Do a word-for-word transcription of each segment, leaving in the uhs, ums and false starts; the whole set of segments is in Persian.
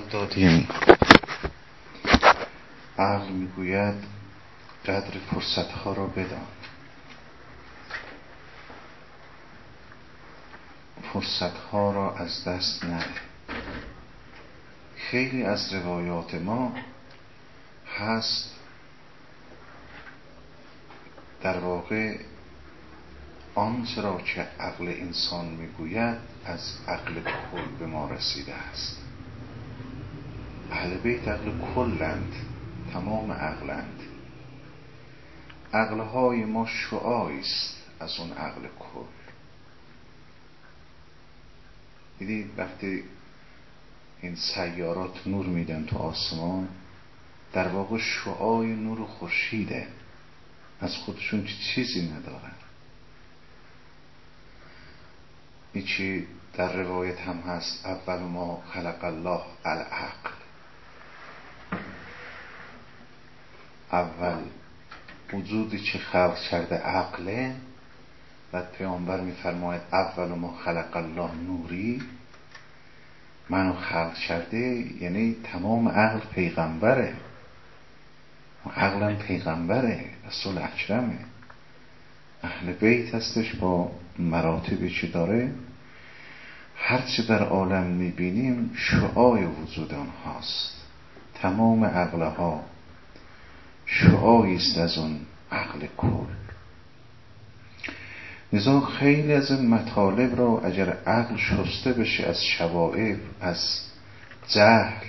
دادیم. عقل میگوید قدر فرصتها را بدان، فرصتها را از دست نده. خیلی از روایات ما هست در واقع آنچه را که عقل انسان میگوید از عقل کل به ما رسیده است. اهل بیت عقل کلند، تمام عقلند. عقلهای ما شعاعی است از اون عقل کل. دیدید وقتی این سیارات نور میدن تو آسمان، در واقع شعاع نور خورشیده، از خودشون چیزی ندارن. ایچی در روایت هم هست اول ما خلق الله العقل، اول وجودی که خلق کرده عقله. بعد پیامبر میفرماید اول ما خلق الله نوری، منو خلق کرده، یعنی تمام عقل پیغمبره، عقلم پیغمبره، رسول اکرمه، اهل بیت هستش با مراتبی که داره. هرچی در عالم میبینیم شعاع وجود آنهاست. تمام عقلها شعاعی است از اون عقل کل. لذا خیلی از این مطالب را اگر عقل شسته بشه از شوائب، از جهل،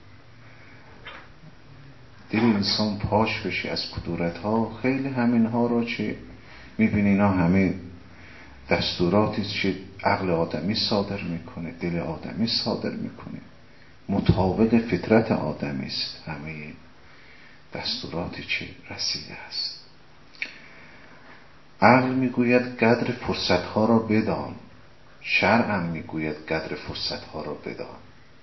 دل انسان پاش بشه از کدورتها، خیلی همینها را چه میبینی اینا همه دستوراتی که عقل آدمی صادر میکنه، دل آدمی صادر میکنه، مطابق فطرت آدمی است. همه دستوراتی که رسیده است. عقل میگوید قدر فرصتها را بدان، شرع هم میگوید قدر فرصتها را بدان.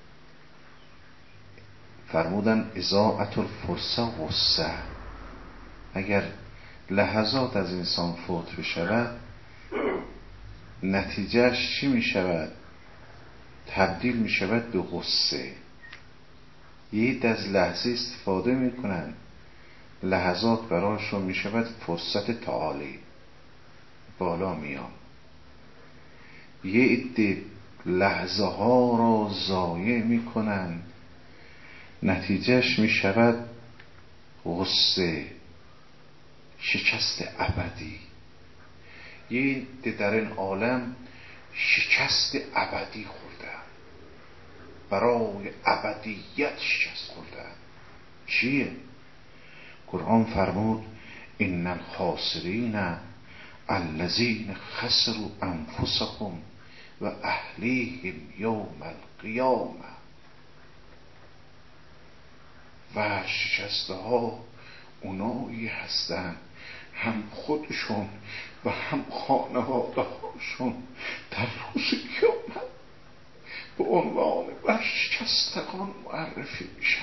فرمودن اضاعت الفرصه غصه، اگر لحظات از انسان فوت بشود نتیجهش چی میشود؟ تبدیل میشود به غصه. یه از لحظه استفاده میکنن، لحظات برایشون میشود فرصت تعالی، بالا میان. یه عده لحظه ها را ضایع میکنن، نتیجهش میشود غصه، شکست ابدی. یه عده در این عالم شکست ابدی خوردن، برای ابدیت شکست خوردن. چیه؟ قرآن فرمود ان الخاسرین الذین خسروا انفسهم و اهلیهم یوم القیامه. و شکسته ها اونایی هستن هم خودشون و هم خانواده هاشون در روز قیامت به عنوان ورشکستگان معرفی میشن.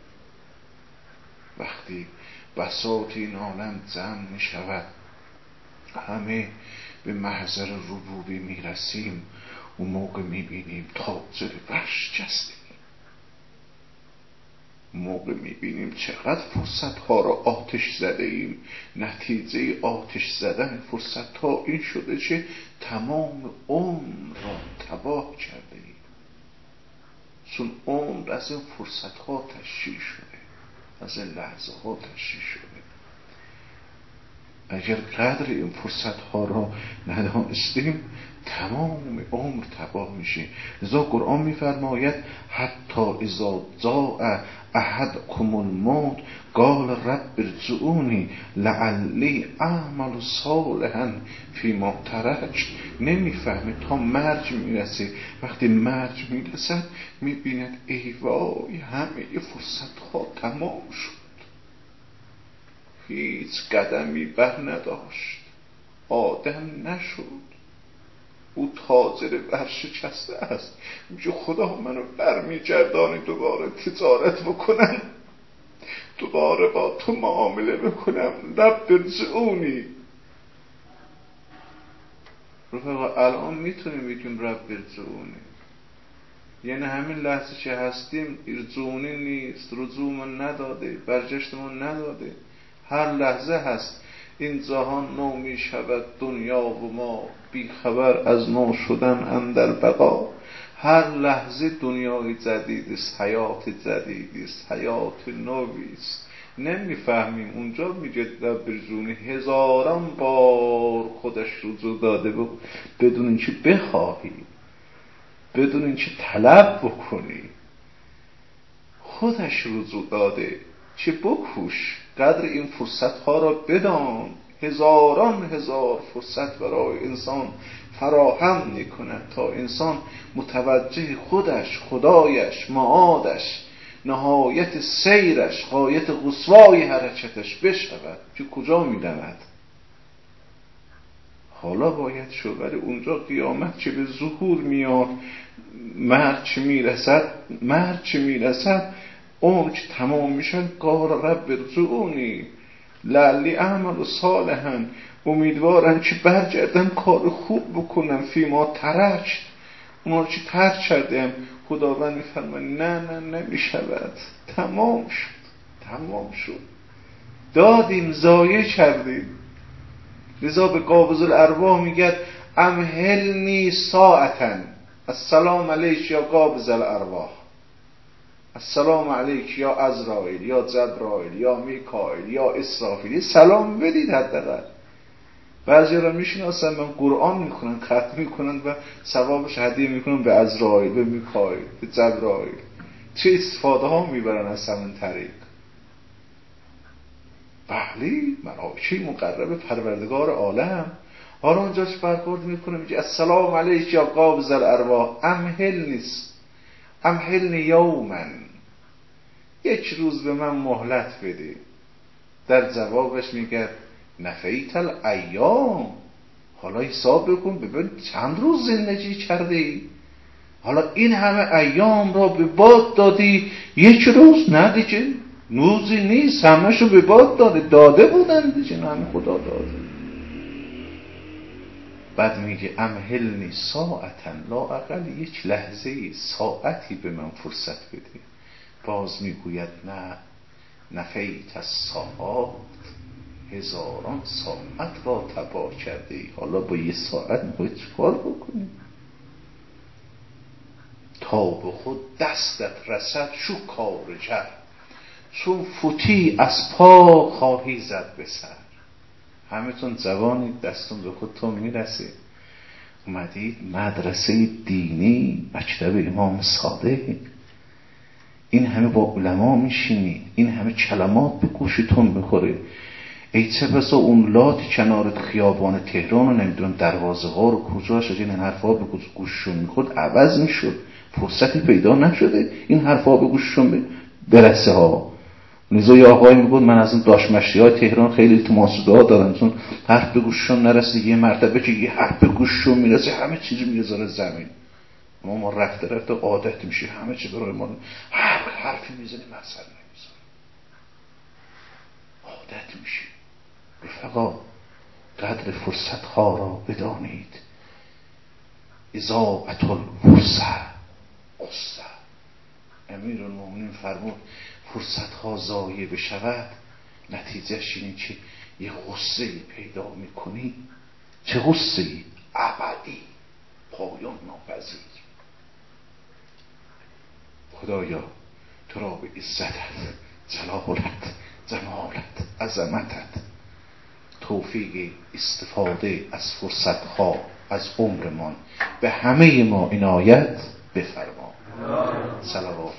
وقتی بساط این عالم جمع میشود، همه به محضر ربوبی میرسیم، اون موقع میبینیم تاجر ورشکستگی. موقع میبینیم چقدر فرصت ها را آتش زده ایم. نتیجه آتش زدن فرصت ها این شده که تمام عمر را تباه کرده ایم. چون عمر از این فرصت ها تشکیل شده، از این لحظه ها تشکیل شده. اگر قدر این فرصت ها را ندانستیم تمام عمر تباه میشه. لذا قرآن میفرماید حتی اذا جاء احدکم الموت قال رب ارجعونی لعلی اعمل صالحا فیما ترکت. نمیفهمه تا مرگ میرسه. وقتی مرگ میرسد میبیند ای وای همه فرصت ها تمام شد، هیچ قدمی بر نداشت، آدم نشد. او تاجر ورشکسته است، میگه خدا منو برمیگردانی دوباره تجارت بکنم، دوباره با تو معامله بکنم، رب ارجعونی. رفقا الان میتونیم بگیم رب ارجعونی، یعنی همین لحظه که هستیم ارجعونی نیست، رجوعمون نداده، برگشتمون نداده، هر لحظه هست. این جهان نو می شود دنیا و ما بی خبر از نو شدن اندر بقا. هر لحظه دنیای جدید است، حیات جدید است، حیات نوی است. نمیفهمیم. اونجا میگه برجونی هزاران بار خودش رجوع داده بدون اینکه بخواهی، بدون اینکه طلب بکنی، خودش رجوع داده. چه بکوش، قدر این فرصت ها را بدان. هزاران هزار فرصت برای انسان فراهم میکند تا انسان متوجه خودش، خدایش، معادش، نهایت سیرش، غایت قصوای حرکتش بشود که کجا میرود. حالا باید شد. ولی اونجا قیامت چه به ظهور میاد، مرد چه میرسد، مرد چه میرسد، عمر چه تمام میشن. قال رب ارجعونی لعلی اعمل صالحا، امیدوارم که برگردم کار خوب بکنم. فیما ترکت، اونا چه ترک کردم. خداوند میفرماید نه نه نمیشود، تمام شد، تمام شد، دادیم، ضایع کردیم. لذا به قابض الارواح میگه امهلنی ساعتا، السلام علیک یا قابض الارواح، السلام علیک یا عزرائیل یا جبرائیل یا میکائیل یا اسرافیل. سلام بدید حداقل. بعضی را میشناسن من قرآن میخونن، ختم میکنن و ثوابش هدیه میکنن به عزرائیل، به میکائیل، به جبرائیل. چه استفاده ها میبرن از همین طریق. بله، ملائکه مقرب پروردگار عالم. حالا اونجاش برخورد میکنه میگه السلام علیک یا قابض الارواح امهلنی امهلنی یومن، یک روز به من مهلت بده. در جوابش میگه نفیت الایام، حالا حساب بکن ببین چند روز زندگی کردی، حالا این همه ایام را به باد دادی، یک روز نه دیگه، روزی نیست، همه‌شو به باد داده داده بودن دیگه، همه خدا داده. بعد میگه امهلنی ساعتا، لااقل یک لحظه، ساعتی به من فرصت بده. باز میگوید نه، نفیت الساعات، هزاران ساعت را تباه کرده ای، حالا با یه ساعت میخوای چیکار بکنی؟ تا به خود دستت رسد شو کار کرد، چون فوتی از پا خواهی زد به سر. همتون جوانید، دستون به خودتون میرسه، اومدید مدرسه دینی، مکتب امام صادق، این همه با علما میشینید، این همه کلمات به گوشتون میخوره. ای چه بسا اون لات کنار خیابان تهران رو نمیدونم دروازه ها رو کجاش این حرفا به گوششون میخورد عوض میشد، فرصتی پیدا نشده این حرفا به گوششون برسه ها. لذا یه آقایی میگفت من از این داشمشتی های تهران خیلی التماس دعا دارم، چون حرف به گوششون نرسه، یه مرتبه که یه حرف به گوششون میرسه همه چیزی میذاره زمین. ما ما رفته رفته عادت میشه، همه چی برای ما هر حرفی میزنیم اثر نمیذاره، عادت میشه. رفقا قدر فرصت ها را بدانید. اضاعت الفرصه قصه. امیرالمومنین فرمود فرصت ها ضایع بشود نتیجهش اینه که یه غصه پیدا میکنی. چه غصه؟ ابدی، پایان ناپذیر. خدایا تو را به عزتت، جلالت، جمالت، عظمتت توفیق استفاده از فرصت ها از عمرمان به همه ما عنایت بفرما. صلوات